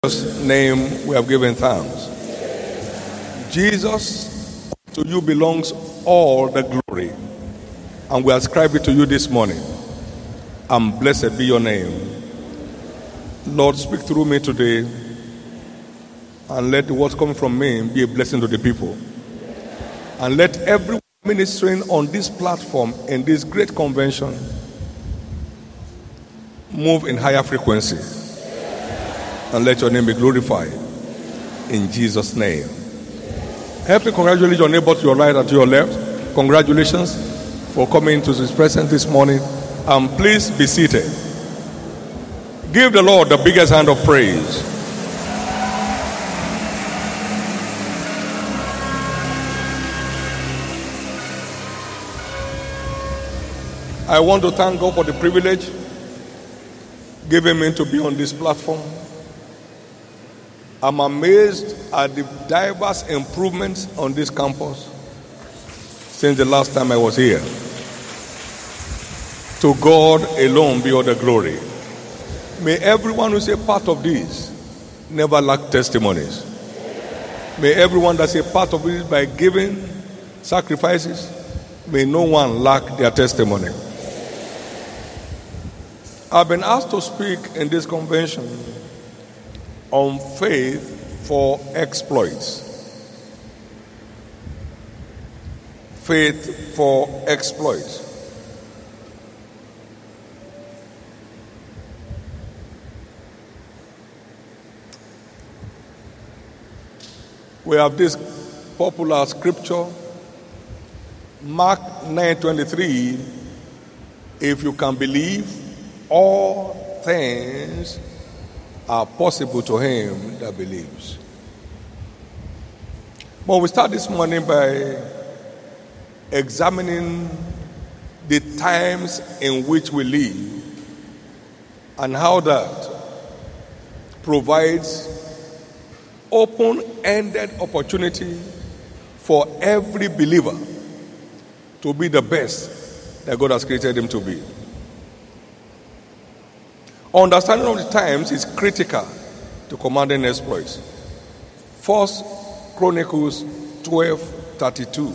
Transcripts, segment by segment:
Jesus' name we have given thanks. Jesus, to you belongs all the glory, and we ascribe it to you this morning. And blessed be your name. Lord, speak through me today, and let the words coming from me be a blessing to the people. And let everyone ministering on this platform in this great convention move in higher frequency. And let your name be glorified. In Jesus' name. Help me congratulate your neighbor to your right and to your left. Congratulations for coming to his presence this morning. And please be seated. Give the Lord the biggest hand of praise. I want to thank God for the privilege given me to be on this platform. I'm amazed at the diverse improvements on this campus since the last time I was here. To God alone be all the glory. May everyone who is a part of this never lack testimonies. May everyone that's a part of it by giving sacrifices, may no one lack their testimony. I've been asked to speak in this convention on faith for exploits. Faith for exploits. We have this popular scripture, Mark 9:23. If you can believe, all things are possible to him that believes. But we start this morning by examining the times in which we live and how that provides open-ended opportunity for every believer to be the best that God has created him to be. Understanding of the times is critical to commanding exploits. 1 Chronicles 12:32.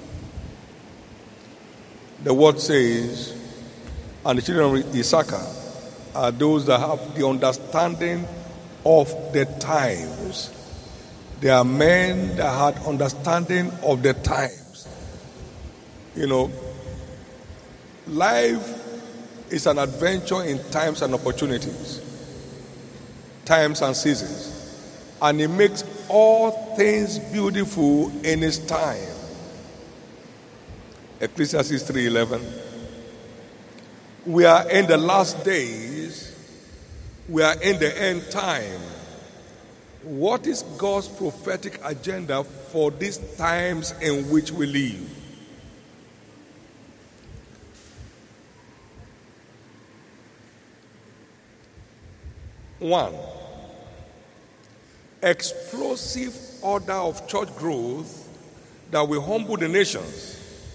The word says, and the children of Issachar are those that have the understanding of the times. They are men that had understanding of the times. You know, life is an adventure in times and opportunities, times and seasons. And he makes all things beautiful in his time. Ecclesiastes 3:11. We are in the last days. We are in the end time. What is God's prophetic agenda for these times in which we live? One, explosive order of church growth that will humble the nations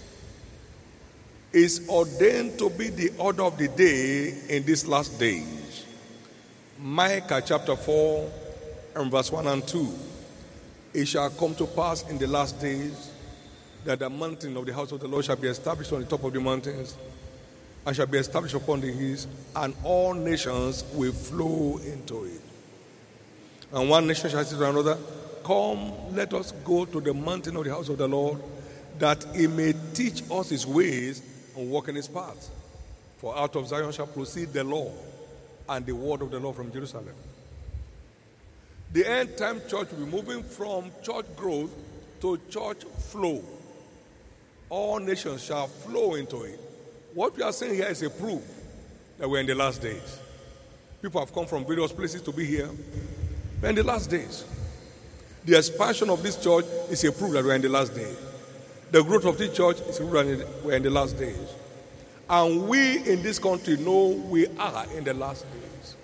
is ordained to be the order of the day in these last days. Micah chapter 4 and verse 1 and 2. It shall come to pass in the last days that the mountain of the house of the Lord shall be established on the top of the mountains, and shall be established upon the hills, and all nations will flow into it. And one nation shall say to another, come, let us go to the mountain of the house of the Lord, that he may teach us his ways and walk in his paths. For out of Zion shall proceed the law and the word of the Lord from Jerusalem. The end time church will be moving from church growth to church flow. All nations shall flow into it. What we are saying here is a proof that we're in the last days. People have come from various places to be here. We're in the last days. The expansion of this church is a proof that we're in the last days. The growth of this church is a proof that we're in the last days. And we in this country know we are in the last days.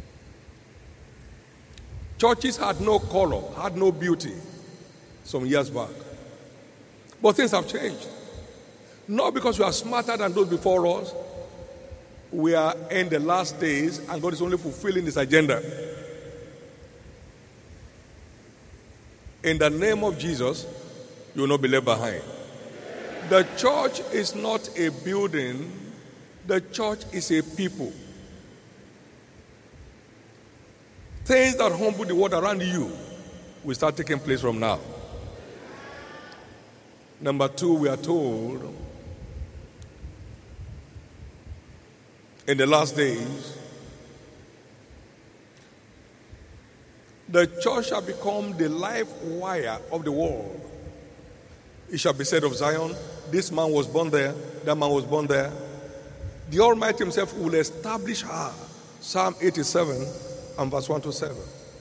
Churches had no color, had no beauty some years back. But things have changed. Not because we are smarter than those before us, we are in the last days and God is only fulfilling his agenda. In the name of Jesus, you will not be left behind. The church is not a building. The church is a people. Things that humble the world around you will start taking place from now. Number 2, we are told in the last days, the church shall become the life wire of the world. It shall be said of Zion, this man was born there, that man was born there. The Almighty himself will establish her. Psalm 87 and verse 1 to 7.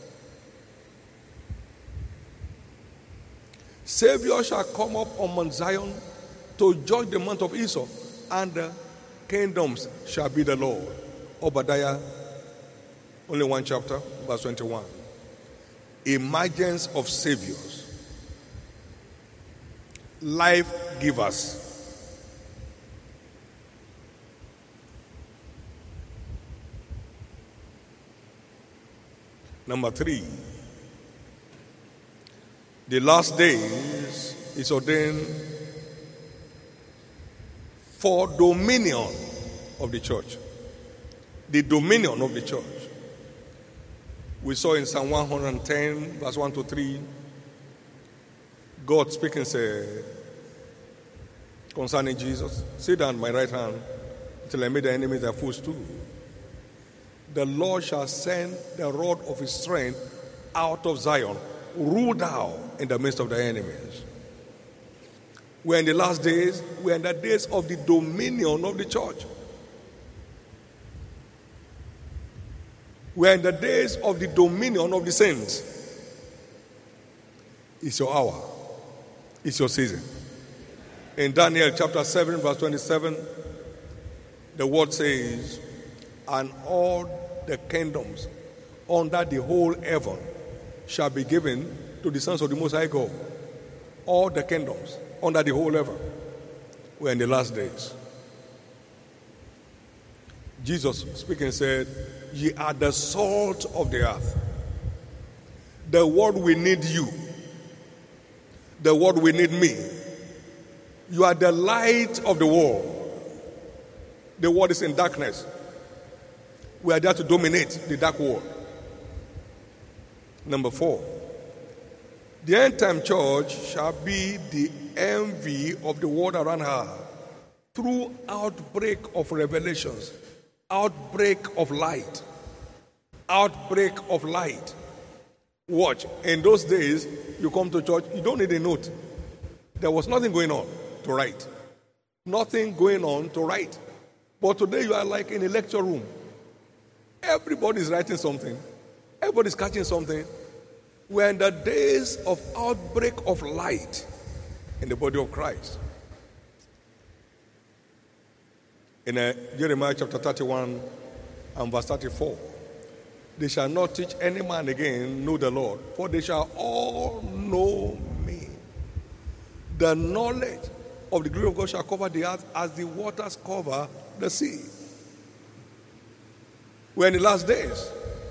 Savior shall come up on Mount Zion to judge the month of Esau, and the kingdoms shall be the Lord. Obadiah, only one chapter, verse 21. Emergence of saviors, life givers. Number 3, the last days is ordained for dominion of the church. The dominion of the church. We saw in Psalm 110, verse 1 to 3, God speaking said concerning Jesus, sit down my right hand until I make the enemies their footstool. The Lord shall send the rod of his strength out of Zion, rule thou in the midst of the enemies. We're in the last days, we're in the days of the dominion of the church. We're in the days of the dominion of the saints. It's your hour. It's your season. In Daniel chapter 7, verse 27, the word says, and all the kingdoms under the whole heaven shall be given to the sons of the Most High God. All the kingdoms under the whole heaven. We're in the last days. Jesus speaking said, ye are the salt of the earth. The world will need you. The world will need me. You are the light of the world. The world is in darkness. We are there to dominate the dark world. Number 4, the end time church shall be the envy of the world around her through outbreak of revelations, outbreak of light, outbreak of light. Watch, in those days, you come to church, you don't need a note. There was nothing going on to write. Nothing going on to write. But today you are like in a lecture room. Everybody's writing something. Everybody's catching something. We're in the days of outbreak of light in the body of Christ. In Jeremiah chapter 31 and verse 34, they shall not teach any man again, know the Lord, for they shall all know me. The knowledge of the glory of God shall cover the earth as the waters cover the sea. We're in the last days.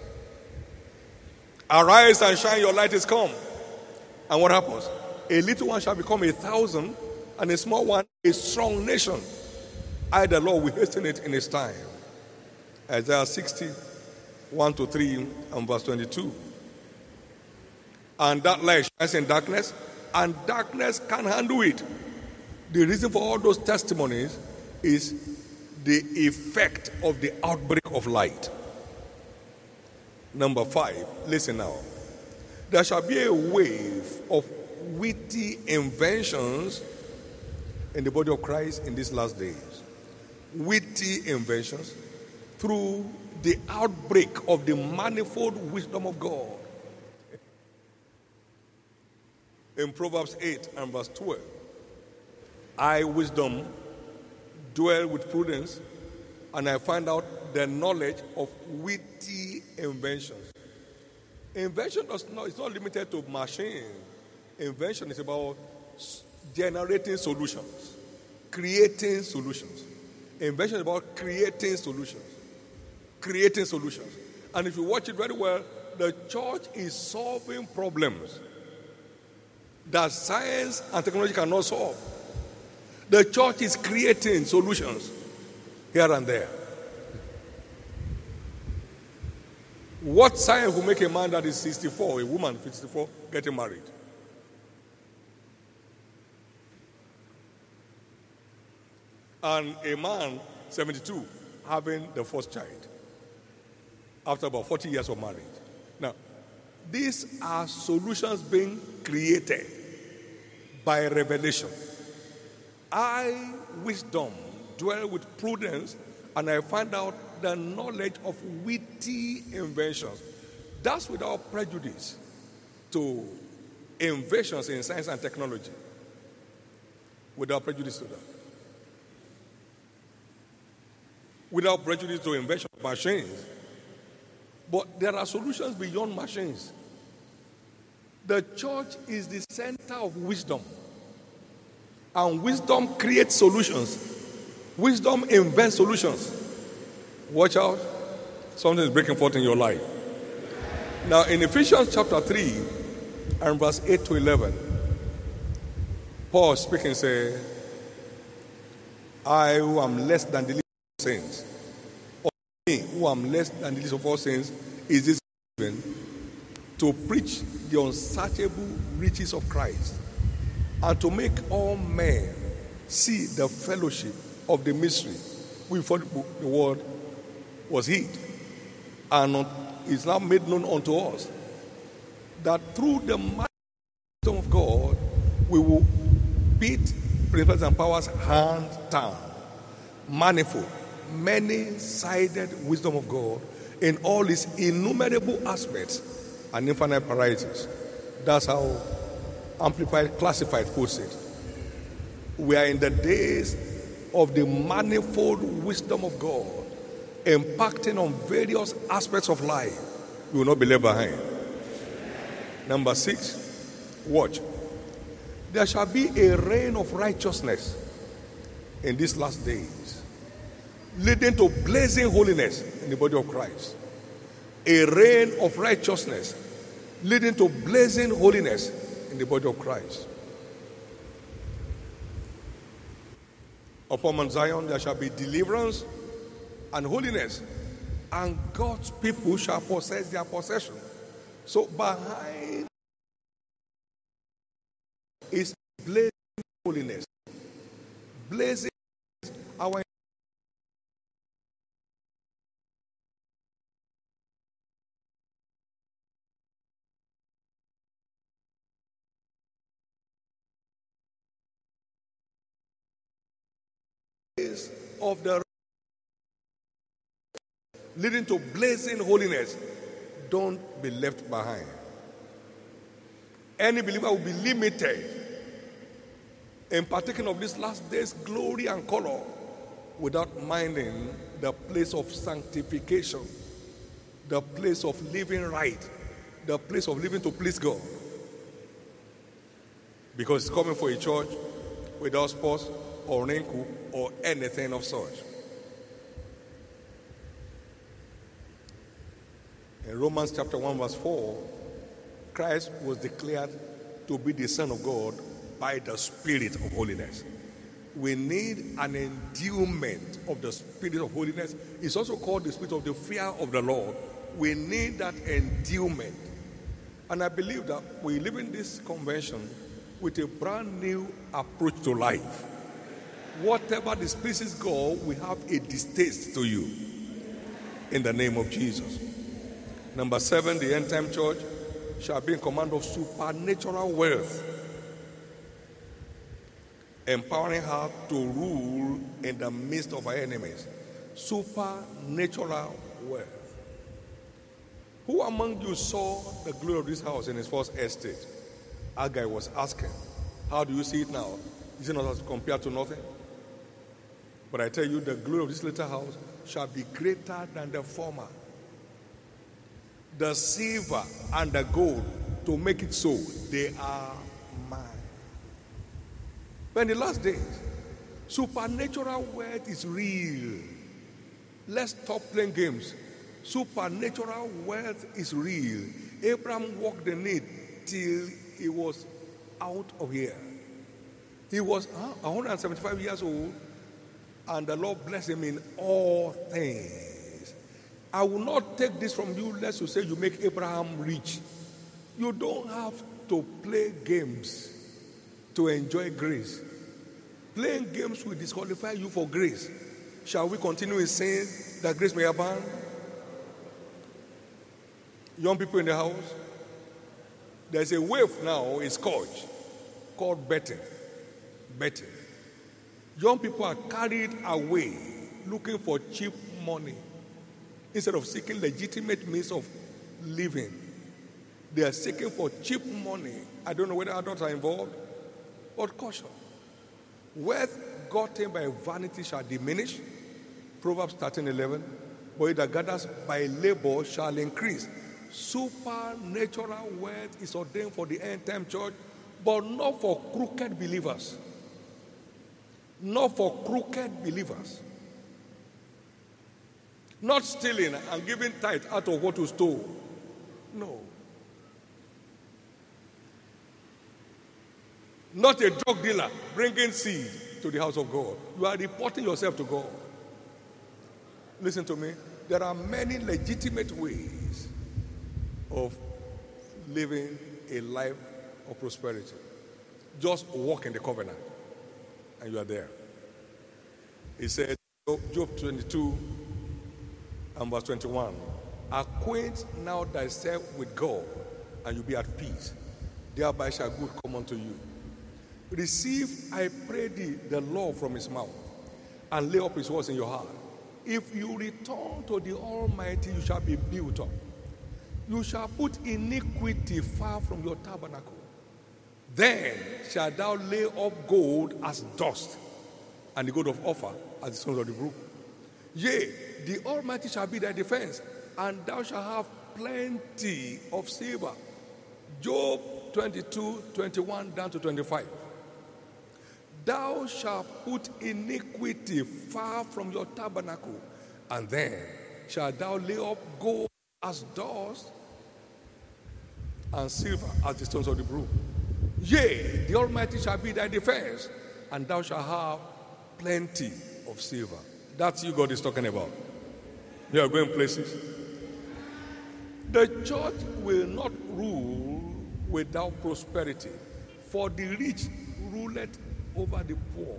Arise and shine, your light is come. And what happens? A little one shall become 1,000, and a small one a strong nation. I, the Lord, will hasten it in his time. Isaiah 60, 1 to 3 and verse 22. And that light shines in darkness, and darkness can't handle it. The reason for all those testimonies is the effect of the outbreak of light. Number 5, listen now. There shall be a wave of witty inventions in the body of Christ in these last days. Witty inventions through the outbreak of the manifold wisdom of God. In Proverbs 8 and verse 12, I, wisdom, dwell with prudence, and I find out the knowledge of witty inventions. Invention is not limited to machine. Invention is about generating solutions, creating solutions. Invention is about creating solutions. Creating solutions. And if you watch it very well, the church is solving problems. that science and technology cannot solve. The church is creating solutions here and there. What science will make a man that is 64, a woman 54, getting married? And a man 72 having the first child after about 40 years of marriage. Now, these are solutions being created by revelation. I, wisdom, dwell with prudence, and I find out the knowledge of witty inventions. That's without prejudice to inventions in science and technology. Without prejudice to that. Without prejudice to invention of machines. But there are solutions beyond machines. The church is the center of wisdom. And wisdom creates solutions. Wisdom invents solutions. Watch out. Something is breaking forth in your life. Now, in Ephesians chapter 3 and verse 8 to 11, Paul speaking says, I who am less than the least of saints, or me who am less than the least of all saints, is this given to preach the unsearchable riches of Christ, and to make all men see the fellowship of the mystery which before the world was hid, and is now made known unto us, that through the mighty wisdom of God we will beat principalities and powers hand down. Manifold, many-sided wisdom of God in all its innumerable aspects and infinite varieties. That's how Amplified Classified puts it. We are in the days of the manifold wisdom of God, impacting on various aspects of life. We will not be left behind. Number 6, watch. There shall be a reign of righteousness in these last days, leading to blazing holiness in the body of Christ. A reign of righteousness, leading to blazing holiness in the body of Christ. Upon Mount Zion there shall be deliverance and holiness, and God's people shall possess their possession. So behind is blazing holiness. Blazing our of the leading to blazing holiness. Don't be left behind. Any believer will be limited in partaking of this last day's glory and color without minding the place of sanctification, the place of living right, the place of living to please God. Because it's coming for a church without spots or wrinkle or anything of such. In Romans chapter 1 verse 4, Christ was declared to be the Son of God by the Spirit of holiness. We need an endowment of the Spirit of holiness. It's also called the Spirit of the fear of the Lord. We need that endowment. And I believe that we live in this convention with a brand new approach to life. Whatever displeases God, we have a distaste to you. In the name of Jesus. Number 7, the end time church shall be in command of supernatural wealth, empowering her to rule in the midst of her enemies. Supernatural wealth. Who among you saw the glory of this house in his first estate? Haggai was asking, how do you see it now? Is it not as compared to nothing? But I tell you, the glory of this little house shall be greater than the former. The silver and the gold, to make it so, they are mine. But in the last days, supernatural wealth is real. Let's stop playing games. Supernatural wealth is real. Abraham walked in it till he was out of here. He was 175 years old, and the Lord blessed him in all things. I will not take this from you lest you say you make Abraham rich. You don't have to play games to enjoy grace. Playing games will disqualify you for grace. Shall we continue in sin that grace may abound? Young people in the house, there's a wave now, it's called betting. Betting. Young people are carried away looking for cheap money instead of seeking legitimate means of living. They are seeking for cheap money. I don't know whether adults are involved, but caution. Wealth gotten by vanity shall diminish. Proverbs 13:11. But he that gathers by labor shall increase. Supernatural wealth is ordained for the end time church, but not for crooked believers. Not for crooked believers. Not stealing and giving tithe out of what you stole. No. Not a drug dealer bringing seed to the house of God. You are reporting yourself to God. Listen to me. There are many legitimate ways of living a life of prosperity. Just walk in the covenant, and you are there. He said, Job 22 and verse 21, acquaint now thyself with God, and you'll be at peace. Thereby shall good come unto you. Receive, I pray thee, the law from his mouth, and lay up his words in your heart. If you return to the Almighty, you shall be built up. You shall put iniquity far from your tabernacle. Then shalt thou lay up gold as dust, and the gold of Ophir as the stones of the brook. Yea, the Almighty shall be thy defense, and thou shalt have plenty of silver. Job 22, 21 down to 25. Thou shalt put iniquity far from your tabernacle, and then shalt thou lay up gold as dust, and silver as the stones of the brook. Yea, the Almighty shall be thy defense, and thou shalt have plenty of silver. That's you God is talking about. You are going places. The church will not rule without prosperity, for the rich ruleth over the poor.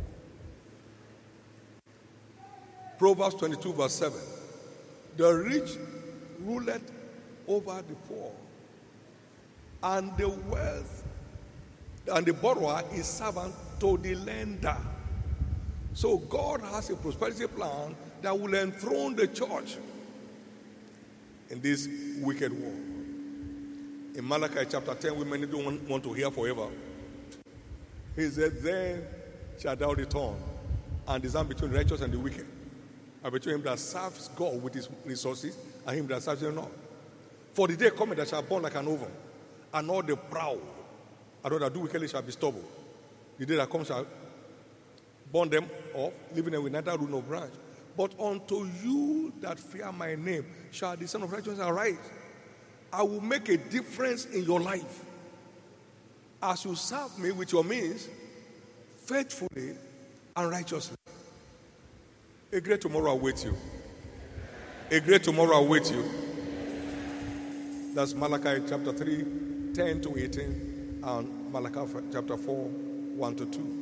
Proverbs 22 verse 7. The rich ruleth over the poor, and the wealth and the borrower is servant to the lender. So God has a prosperity plan that will enthrone the church in this wicked world. In Malachi chapter 10, we many don't want to hear forever. He said, then shall thou return and discern between the righteous and the wicked, and between him that serves God with his resources and him that serves him not. For the day coming that shall burn like an oven, and all the proud, and all that do wickedly shall be stubble. The day that comes shall burn them off, leaving them with neither root nor branch. But unto you that fear my name shall the Son of Righteousness arise. I will make a difference in your life as you serve me with your means, faithfully and righteously. A great tomorrow awaits you. A great tomorrow awaits you. That's Malachi chapter 3, 10 to 18, and Malachi chapter 4, 1 to 2.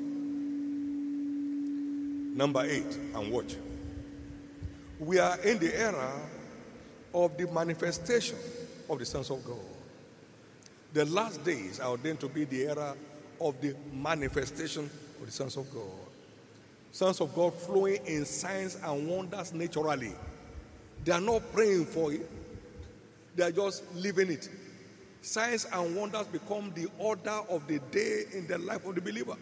Number 8, and watch. We are in the era of the manifestation of the sons of God. The last days are ordained to be the era of the manifestation of the sons of God. Sons of God flowing in signs and wonders naturally. They are not praying for it. They are just living it. Signs and wonders become the order of the day in the life of the believer.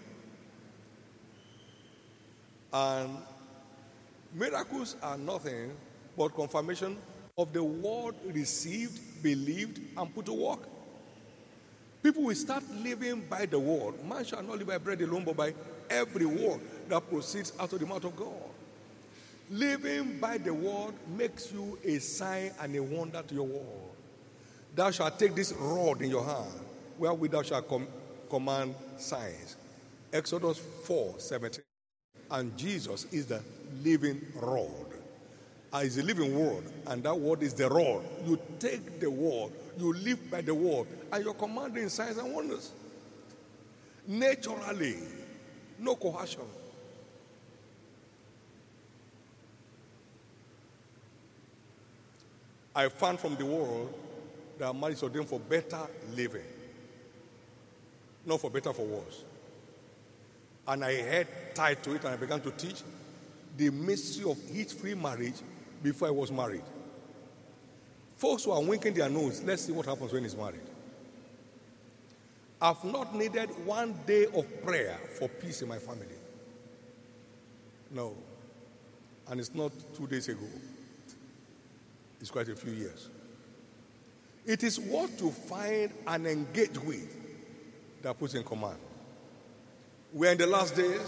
And miracles are nothing but confirmation of the word received, believed, and put to work. People will start living by the word. Man shall not live by bread alone, but by every word that proceeds out of the mouth of God. Living by the word makes you a sign and a wonder to your world. Thou shalt take this rod in your hand, wherewith thou shalt command signs. Exodus 4:17. And Jesus is the living rod. Is the living word, and that word is the rod. You take the word, you live by the word, and you're commanding signs and wonders. Naturally, no coercion. I found from the world that marriage is ordained for better living, not for better, for worse. And I had tied to it, and I began to teach the mystery of hitch-free marriage before I was married. Folks who are winking their nose, let's see what happens when he's married. I've not needed one day of prayer for peace in my family. No. And it's not 2 days ago. It's quite a few years. It is what to find and engage with that puts in command. We're in the last days.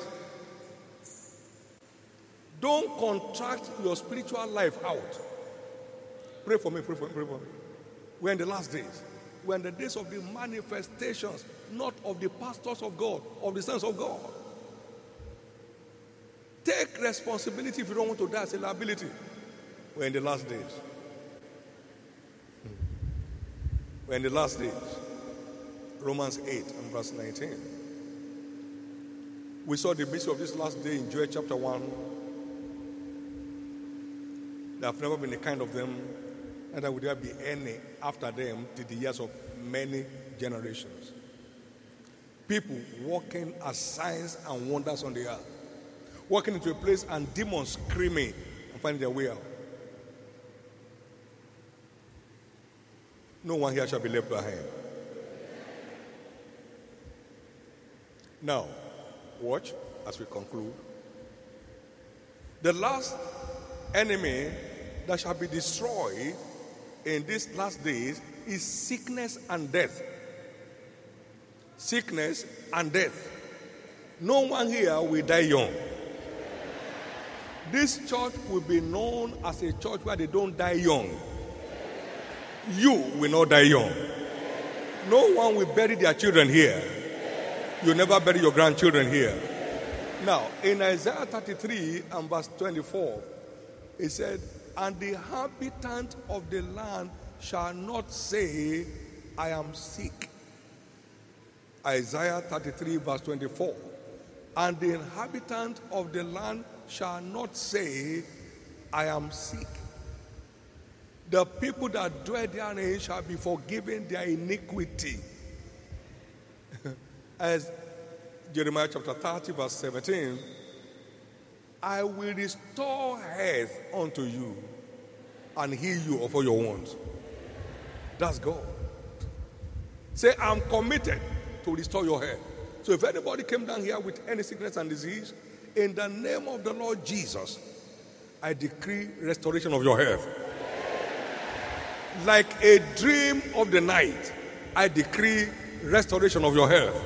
Don't contract your spiritual life out. Pray for me, pray for me, pray for me. We're in the last days. We're in the days of the manifestations, not of the pastors of God, of the sons of God. Take responsibility if you don't want to die as a liability. We're in the last days. We're in the last days. Romans 8 and verse 19. We saw the mystery of this last day in Joel chapter 1. There have never been a kind of them, and there will there be any after them till the years of many generations. People walking as signs and wonders on the earth. Walking into a place and demons screaming and finding their way out. No one here shall be left behind. Now, watch as we conclude. The last enemy that shall be destroyed in these last days is sickness and death. Sickness and death. No one here will die young. This church will be known as a church where they don't die young. You will not die young. No one will bury their children here. You'll never bury your grandchildren here. Now, in Isaiah 33 and verse 24, it said, and the inhabitant of the land shall not say, I am sick. Isaiah 33 verse 24. And the inhabitant of the land shall not say, I am sick. The people that dwell therein shall be forgiven their iniquity. As Jeremiah chapter 30 verse 17, I will restore health unto you and heal you of all your wounds. That's God. Say, I'm committed to restore your health. So if anybody came down here with any sickness and disease, in the name of the Lord Jesus, I decree restoration of your health. Like a dream of the night, I decree restoration of your health.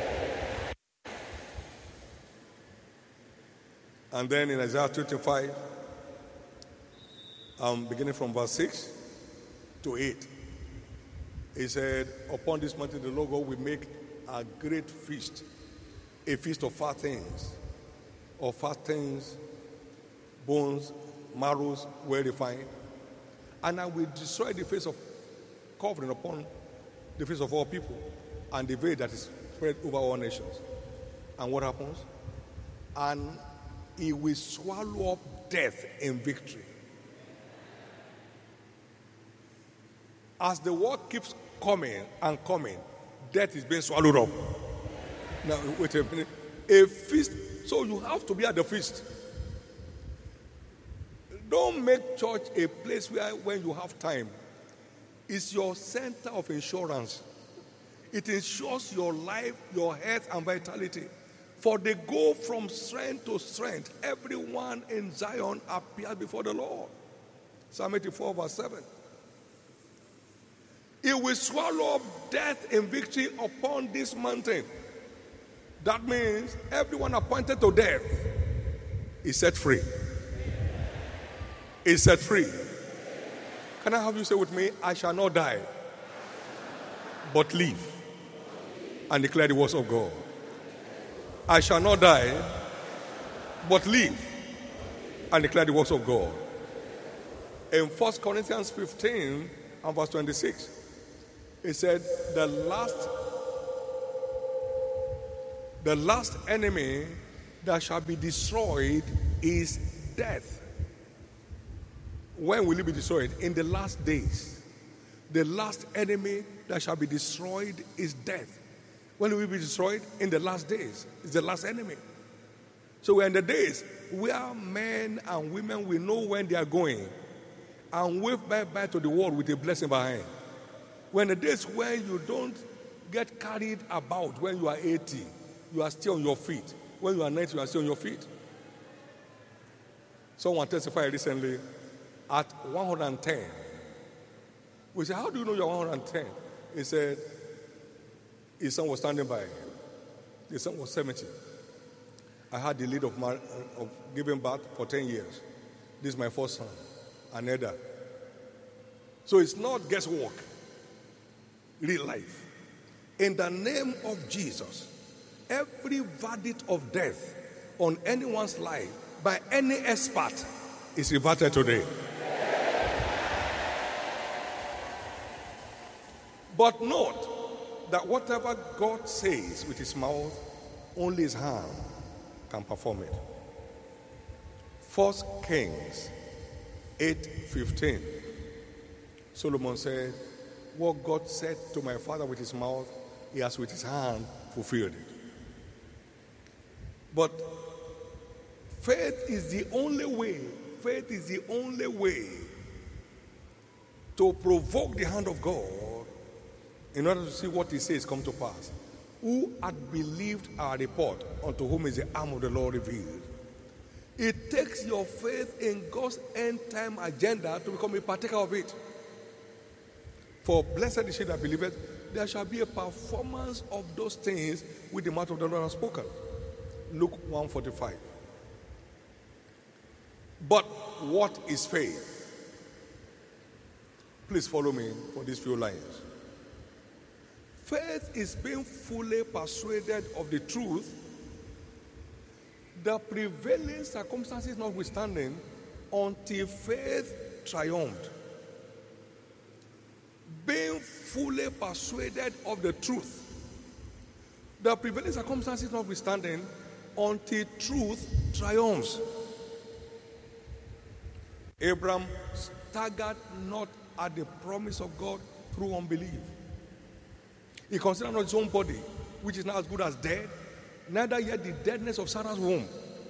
And then in Isaiah 25, beginning from verse 6 to 8, he said, upon this mountain the Lord God will make a great feast, a feast of fat things, bones, marrows, well refined. And I will destroy the face of covering upon the face of all people, and the veil that is spread over all nations. And what happens? And he will swallow up death in victory. As the word keeps coming and coming, death is being swallowed up. Now, wait a minute. A feast, so you have to be at the feast. Don't make church a place where when you have time, it's your center of insurance. It ensures your life, your health, and vitality. For they go from strength to strength. Everyone in Zion appears before the Lord. Psalm 84 verse 7. It will swallow up death in victory upon this mountain. That means everyone appointed to death is set free. Is set free. Can I have you say with me, I shall not die, but live and declare the words of God. I shall not die, but live and declare the works of God. In 1 Corinthians 15 and verse 26, it said, the last enemy that shall be destroyed is death. When will it be destroyed? In the last days. The last enemy that shall be destroyed is death. When will it be destroyed? In the last days. It's the last enemy. So we're in the days where men and women will know when they are going and wave bye-bye to the world with a blessing behind. We're in the days where you don't get carried about when you are 80. You are still on your feet. When you are 90, you are still on your feet. Someone testified recently at 110. We said, how do you know you're 110? He said, his son was standing by. His son was 70. I had the lead of giving birth for 10 years. This is my first son, Aneda. So it's not guesswork, real life. In the name of Jesus, every verdict of death on anyone's life by any expert is reverted today. But note that whatever God says with his mouth, only his hand can perform it. 1 Kings 8:15. Solomon said, what God said to my father with his mouth, he has with his hand fulfilled it. But faith is the only way to provoke the hand of God in order to see what he says come to pass. Who had believed our report, unto whom is the arm of the Lord revealed? It takes your faith in God's end time agenda to become a partaker of it. For blessed is he that believeth, there shall be a performance of those things which the mouth of the Lord has spoken. Luke 1:45. But what is faith? Please follow me for these few lines. Faith is being fully persuaded of the truth, the prevailing circumstances notwithstanding, until faith triumphed. Being fully persuaded of the truth, the prevailing circumstances notwithstanding, until truth triumphs. Abraham staggered not at the promise of God through unbelief. He considered not his own body, which is now as good as dead, neither yet the deadness of Sarah's womb.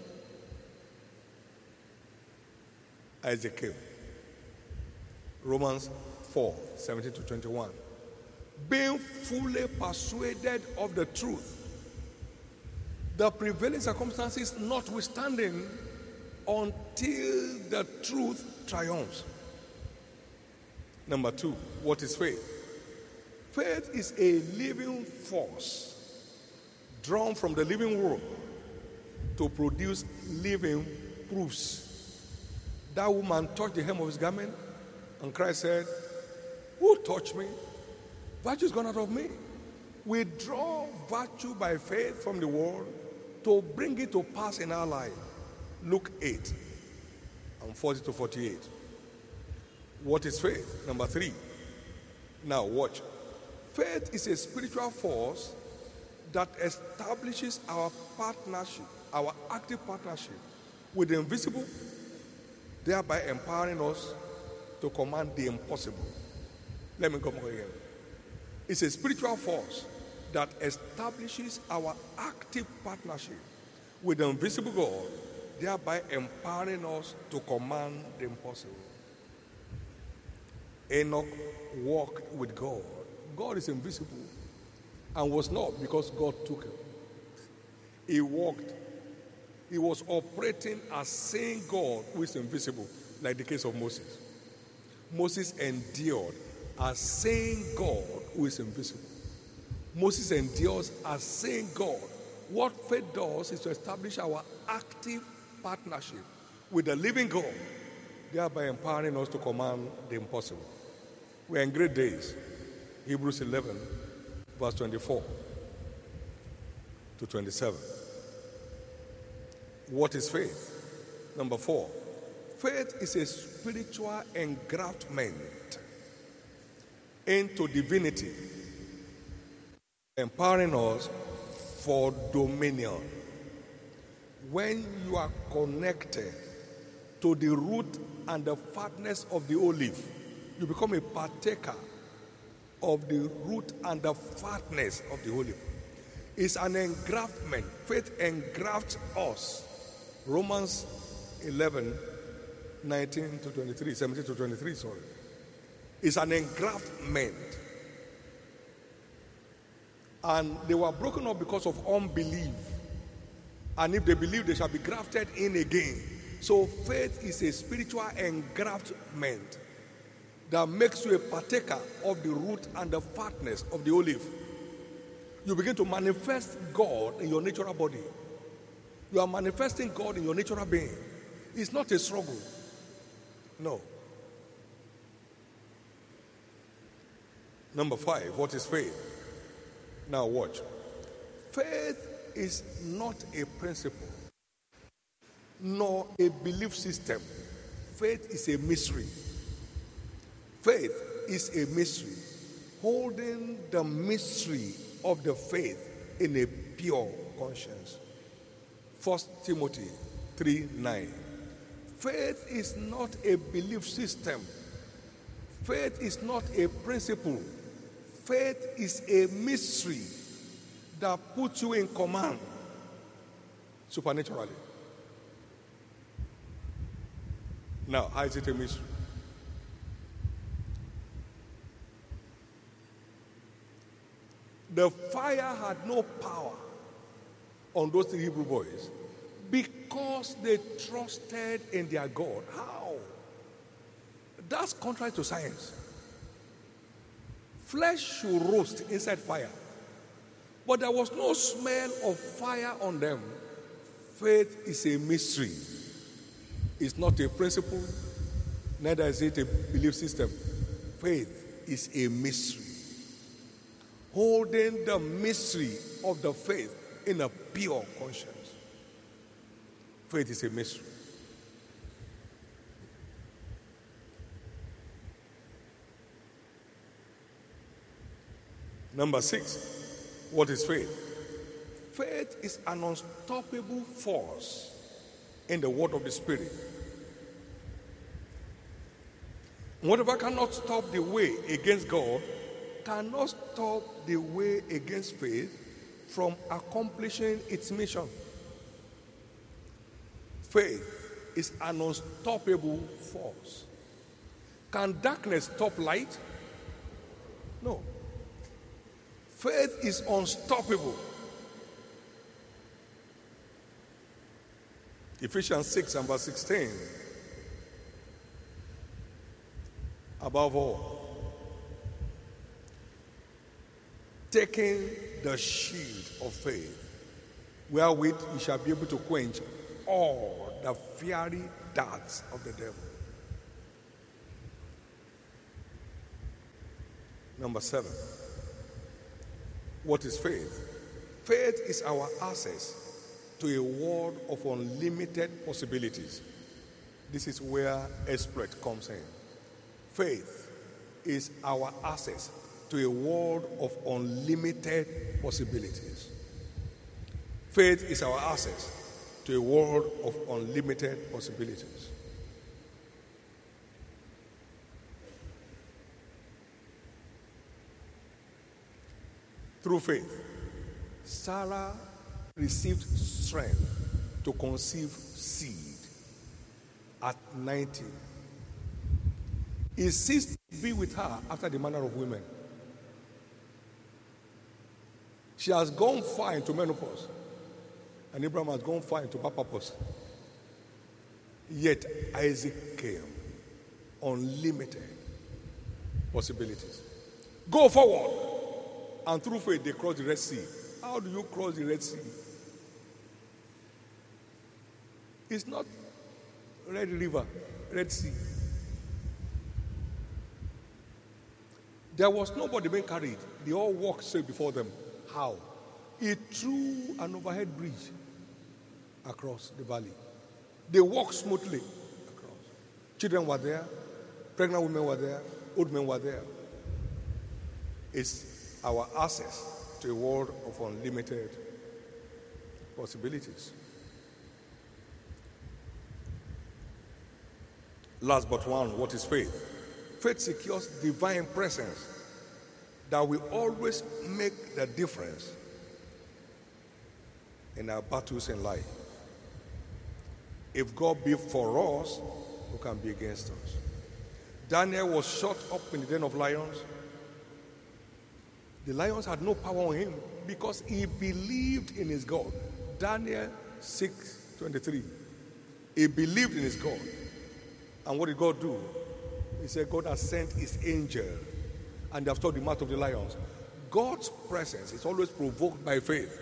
Isaac. Romans 4:17-21. Being fully persuaded of the truth, the prevailing circumstances notwithstanding, until the truth triumphs. Number 2, what is faith? Faith is a living force drawn from the living world to produce living proofs. That woman touched the hem of his garment, and Christ said, who touched me? Virtue is gone out of me. We draw virtue by faith from the world to bring it to pass in our life. Luke 8:40-48. What is faith? Number 3. Now watch. Faith is a spiritual force that establishes our partnership, our active partnership with the invisible, thereby empowering us to command the impossible. Let me come again. It's a spiritual force that establishes our active partnership with the invisible God, thereby empowering us to command the impossible. Enoch walked with God. God is invisible and was not, because God took him. He walked. He was operating as seeing God who is invisible, like the case of Moses. Moses endured as seeing God who is invisible. Moses endures as seeing God. What faith does is to establish our active partnership with the living God, thereby empowering us to command the impossible. We are in great days. Hebrews 11:24. to 27. What is faith? Number 4. Faith is a spiritual engraftment into divinity, empowering us for dominion. When you are connected to the root and the fatness of the olive, you become a partaker of the root and the fatness of the olive. It's an engraftment. Faith engrafts us. Romans 11, 19 to 23, 17 to 23, sorry. It's an engraftment. And they were broken up because of unbelief. And if they believe, they shall be grafted in again. So faith is a spiritual engraftment that makes you a partaker of the root and the fatness of the olive. You begin to manifest God in your natural body. You are manifesting God in your natural being. It's not a struggle. No. Number 5, what is faith? Now watch. Faith is not a principle, nor a belief system. Faith is a mystery. Faith is a mystery. Holding the mystery of the faith in a pure conscience. 1 Timothy 3:9. Faith is not a belief system. Faith is not a principle. Faith is a mystery that puts you in command supernaturally. Now, how is it a mystery? The fire had no power on those 3 Hebrew boys because they trusted in their God. How? That's contrary to science. Flesh should roast inside fire, but there was no smell of fire on them. Faith is a mystery. It's not a principle, neither is it a belief system. Faith is a mystery. Holding the mystery of the faith in a pure conscience. Faith is a mystery. Number 6, what is faith? Faith is an unstoppable force in the word of the Spirit. Whatever cannot stop the way against God cannot stop the way against faith from accomplishing its mission. Faith is an unstoppable force. Can darkness stop light? No. Faith is unstoppable. Ephesians 6 and verse 16. Above all, taking the shield of faith, wherewith you shall be able to quench all the fiery darts of the devil. Number 7. What is faith? Faith is our access to a world of unlimited possibilities. This is where exploit comes in. Faith is our access to a world of unlimited possibilities. Faith is our access to a world of unlimited possibilities. Through faith, Sarah received strength to conceive seed at 90. It ceased to be with her after the manner of women. She has gone far into menopause, and Abraham has gone far into purpose. Yet Isaac came. Unlimited possibilities. Go forward. And through faith, they crossed the Red Sea. How do you cross the Red Sea? It's not Red River, Red Sea. There was nobody being carried. They all walked straight before them. How? He threw an overhead bridge across the valley. They walked smoothly across. Children were there, pregnant women were there, old men were there. It's our access to a world of unlimited possibilities. Last but one, what is faith? Faith secures divine presence that will always make the difference in our battles in life. If God be for us, who can be against us? Daniel was shut up in the den of lions. The lions had no power on him because he believed in his God. Daniel 6:23. He believed in his God. And what did God do? He said, God has sent his angel and they have stopped the mouth of the lions. God's presence is always provoked by faith.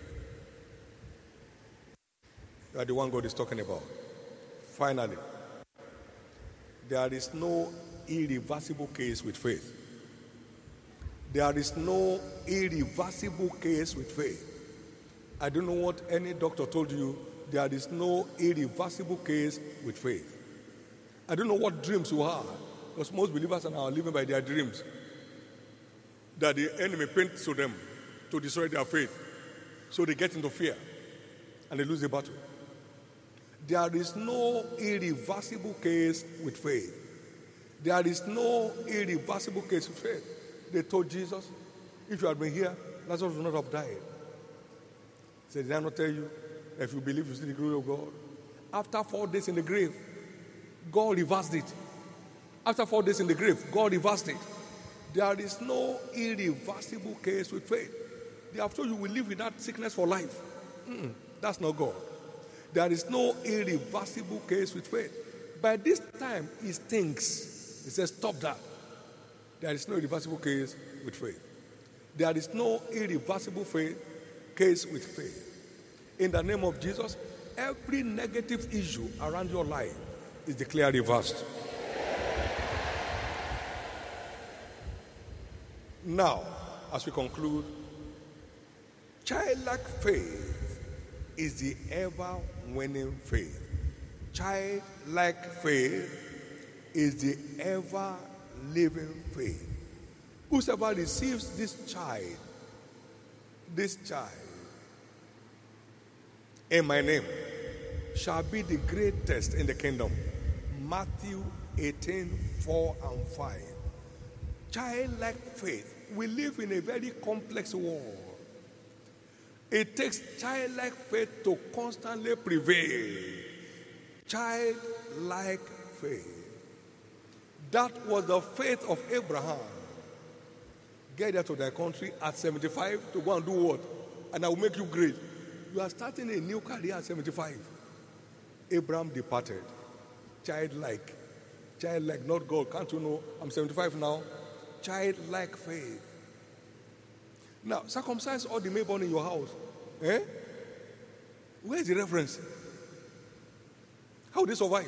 You are the one God is talking about. Finally, there is no irreversible case with faith. There is no irreversible case with faith. I don't know what any doctor told you. There is no irreversible case with faith. I don't know what dreams you have, because most believers are now living by their dreams that the enemy paints to them to destroy their faith. So they get into fear and they lose the battle. There is no irreversible case with faith. There is no irreversible case with faith. They told Jesus, if you had been here, Lazarus would not have died. He said, did I not tell you that if you believe you see the glory of God? After 4 days in the grave, God reversed it. After 4 days in the grave, God reversed it. There is no irreversible case with faith. They have told you will live with that sickness for life. That's not God. There is no irreversible case with faith. By this time, he stinks. He says, stop that. There is no irreversible case with faith. There is no irreversible case with faith. In the name of Jesus, every negative issue around your life is declared reversed. Now, as we conclude, childlike faith is the ever-winning faith. Childlike faith is the ever-living faith. Whosoever receives this child in my name shall be the greatest in the kingdom. Matthew 18:4-5. Childlike faith. We live in a very complex world. It takes childlike faith to constantly prevail. Childlike faith. That was the faith of Abraham. Get out of thy country at 75 to go and do what? And I will make you great. You are starting a new career at 75. Abraham departed. Childlike, not God. Can't you know? I'm 75 now. Childlike faith. Now, circumcise all the male-born in your house. Where is the reference? How would they survive?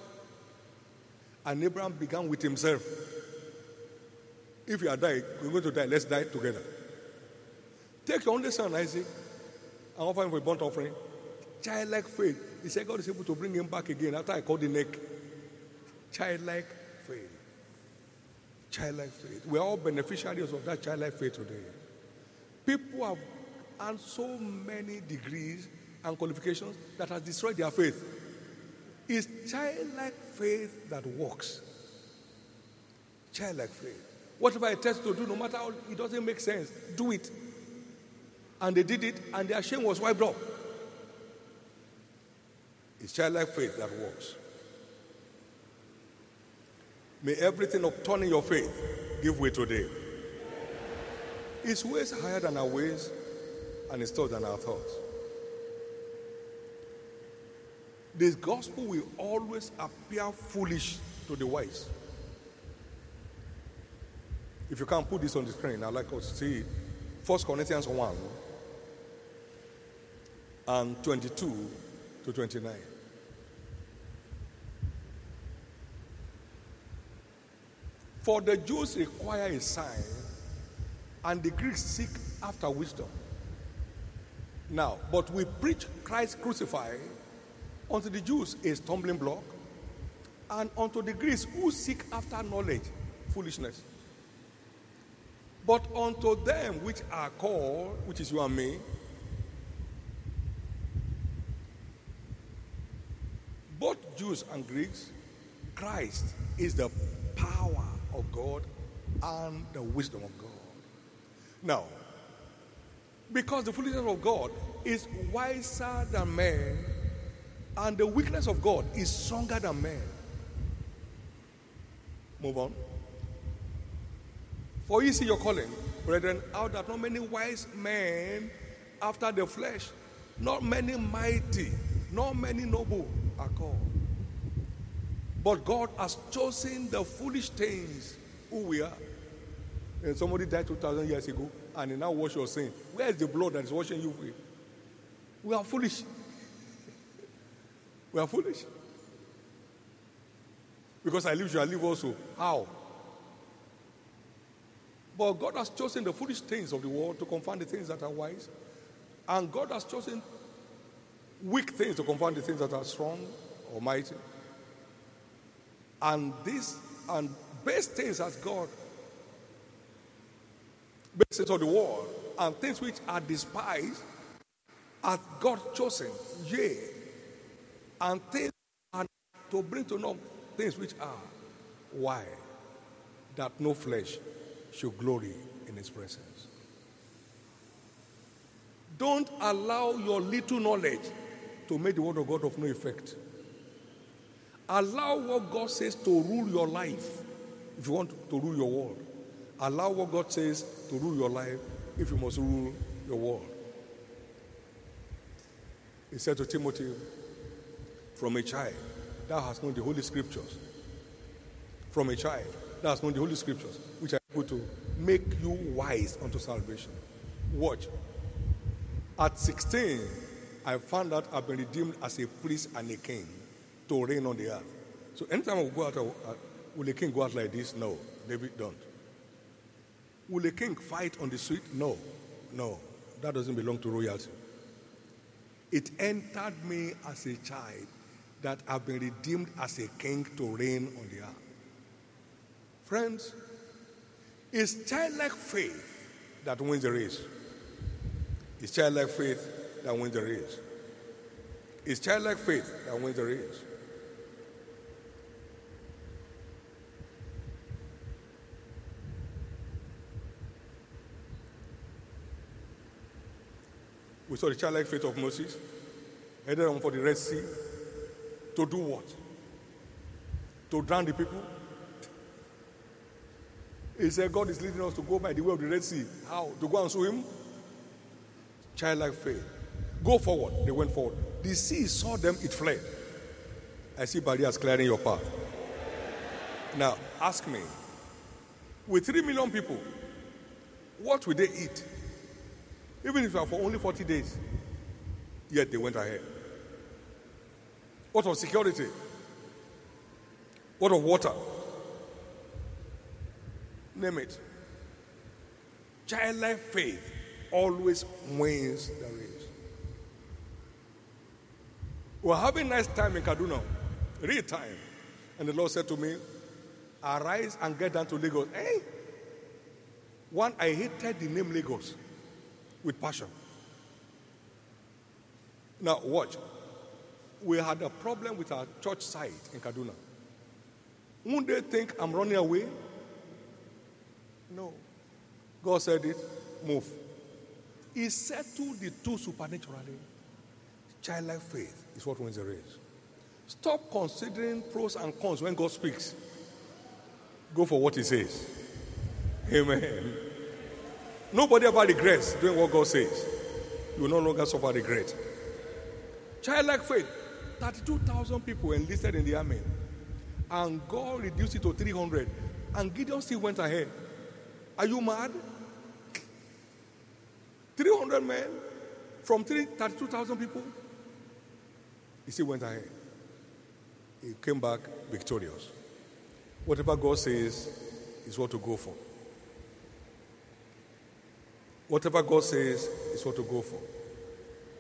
And Abraham began with himself. If you are dying, we're going to die. Let's die together. Take your only son, Isaac, and offer him for a burnt offering. Childlike faith. He said God is able to bring him back again after I called the neck. Childlike faith. Childlike faith. We are all beneficiaries of that childlike faith today. People have earned so many degrees and qualifications that has destroyed their faith. It's childlike faith that works. Childlike faith. Whatever it tells you to do, no matter how it doesn't make sense, do it. And they did it, and their shame was wiped off. It's childlike faith that works. May everything upturning your faith give way today. His ways are higher than our ways, and his thoughts than our thoughts. This gospel will always appear foolish to the wise. If you can put this on the screen, I'd like us to see 1 Corinthians 1 and 22 to 29. For the Jews require a sign, and the Greeks seek after wisdom. Now, but we preach Christ crucified, unto the Jews a stumbling block, and unto the Greeks who seek after knowledge, foolishness. But unto them which are called, which is you and me, both Jews and Greeks, Christ is the power of God and the wisdom of God. Now, because the foolishness of God is wiser than men, and the weakness of God is stronger than men. Move on. For ye see your calling, brethren, out that not many wise men after the flesh, not many mighty, not many noble are called. But God has chosen the foolish things who we are. And somebody died 2,000 years ago, and he now wash your sin. Where is the blood that is washing you free? We are foolish. We are foolish. Because I live, shall live also. How? But God has chosen the foolish things of the world to confound the things that are wise. And God has chosen weak things to confound the things that are strong or mighty. And base things as God, base things of the world, and things which are despised, hath God chosen, yea, and things are to bring to naught things which are why, that no flesh should glory in his presence. Don't allow your little knowledge to make the word of God of no effect. Allow what God says to rule your life if you want to rule your world. Allow what God says to rule your life if you must rule your world. He said to Timothy, from a child, thou hast known the Holy Scriptures. From a child, thou hast known the Holy Scriptures, which are able to make you wise unto salvation. Watch. At 16, I found out I've been redeemed as a priest and a king to reign on the earth. So anytime I go out, will a king go out like this? No, David don't. Will a king fight on the street? No, that doesn't belong to royalty. It entered me as a child that I've been redeemed as a king to reign on the earth. Friends, it's childlike faith that wins the race. It's childlike faith that wins the race. It's childlike faith that wins the race. We saw the childlike faith of Moses, headed on for the Red Sea. To do what? To drown the people? He said God is leading us to go by the way of the Red Sea. How? To go and swim? Childlike faith. Go forward. They went forward. The sea saw them, it fled. I see barriers clearing your path. Now, ask me, with 3 million people, what will they eat? Even if you are for only 40 days, yet they went ahead. What of security? What of water? Name it. Childlike faith always wins the race. We're having a nice time in Kaduna, real time. And the Lord said to me, arise and get down to Lagos. Hey! One, I hated the name Lagos with passion. Now, watch. We had a problem with our church site in Kaduna. Won't they think I'm running away? No. God said it, move. He settled the two supernaturally. Childlike faith is what wins the race. Stop considering pros and cons when God speaks. Go for what he says. Amen. Nobody ever regrets doing what God says. You will no longer suffer regret. Childlike faith. 32,000 people enlisted in the army. And God reduced it to 300. And Gideon still went ahead. Are you mad? 300 men from 32,000 people? He still went ahead. He came back victorious. Whatever God says is what to go for. Whatever God says is what to go for.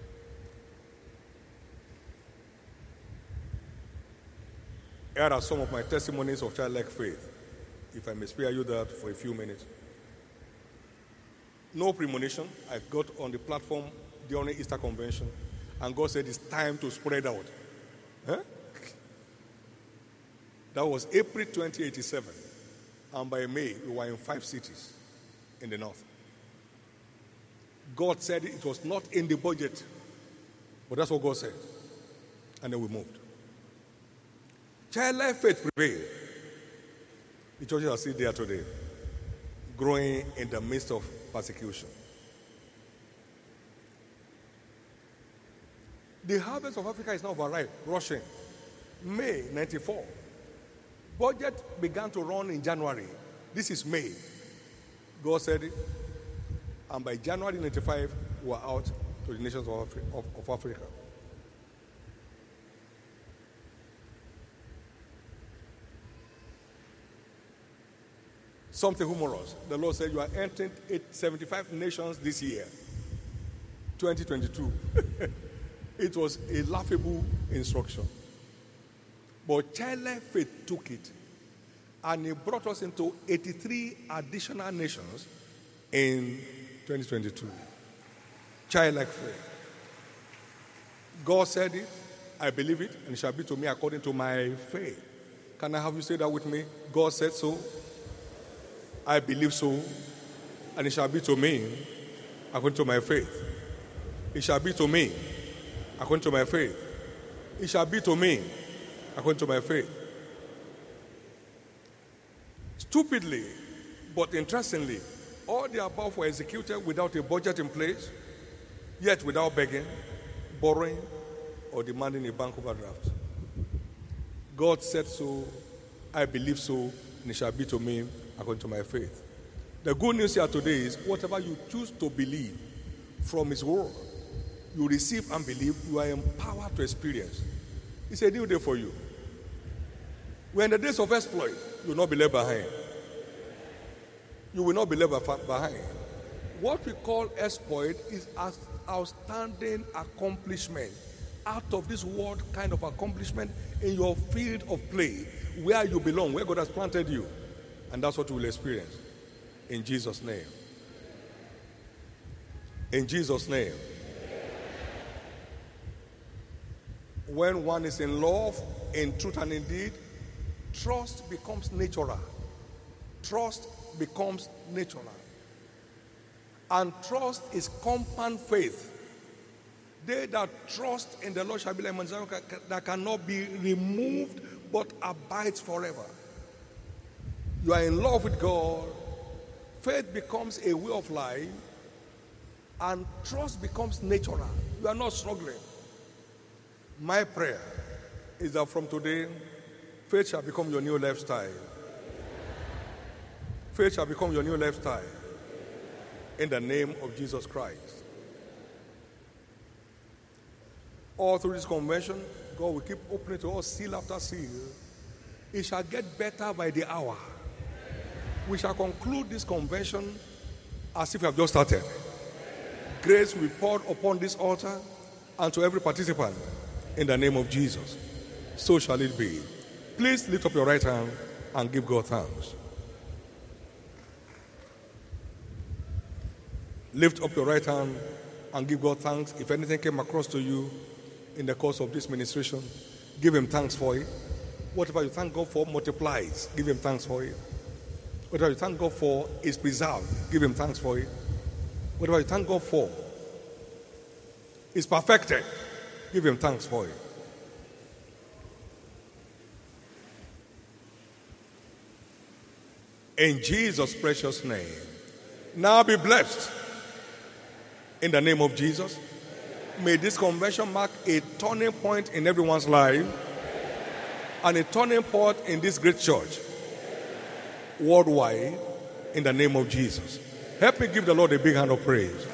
Here are some of my testimonies of childlike faith, if I may spare you that for a few minutes. No premonition. I got on the platform during Easter convention, and God said it's time to spread out. Huh? That was April 2087, and by May we were in 5 cities in the north. God said it was not in the budget, but that's what God said, and then we moved. Childlike faith prevailed. The churches are still there today, growing in the midst of persecution. The harvest of Africa is now arrived, rushing. May 94. Budget began to run in January. This is May. God said it. And by January 95, we were out to the nations of Africa. Something humorous. The Lord said you are entering 75 nations this year, 2022. It was a laughable instruction. But childlike faith took it, and it brought us into 83 additional nations in 2022. Childlike faith. God said it, I believe it, and it shall be to me according to my faith. Can I have you say that with me? God said so, I believe so, and it shall be to me according to my faith. It shall be to me according to my faith. It shall be to me according to my faith. Stupidly, but interestingly, all the above were executed without a budget in place, yet without begging, borrowing, or demanding a bank overdraft. God said so, I believe so, and it shall be to me according to my faith. The good news here today is whatever you choose to believe from His word, you receive and believe, you are empowered to experience. It's a new day for you. We're in the days of exploit. You will not be left behind. You will not be left behind. What we call exploit is an outstanding accomplishment, out of this world kind of accomplishment in your field of play, where you belong, where God has planted you. And that's what we will experience. In Jesus' name. In Jesus' name. When one is in love, in truth and in deed, trust becomes natural. Trust becomes natural. And trust is compound faith. They that trust in the Lord shall be like Mount Zion that cannot be removed but abides forever. You are in love with God. Faith becomes a way of life. And trust becomes natural. You are not struggling. My prayer is that from today, faith shall become your new lifestyle. Faith shall become your new lifestyle. In the name of Jesus Christ. All through this convention, God will keep opening to us seal after seal. It shall get better by the hour. We shall conclude this convention as if we have just started. Grace will be poured upon this altar and to every participant in the name of Jesus. So shall it be. Please lift up your right hand and give God thanks. Lift up your right hand and give God thanks. If anything came across to you in the course of this ministration, give Him thanks for it. Whatever you thank God for multiplies. Give Him thanks for it. Whatever you thank God for is preserved. Give Him thanks for it. Whatever you thank God for is perfected. Give Him thanks for it. In Jesus' precious name. Now be blessed. In the name of Jesus. May this convention mark a turning point in everyone's life and a turning point in this great church worldwide in the name of Jesus. Help me give the Lord a big hand of praise.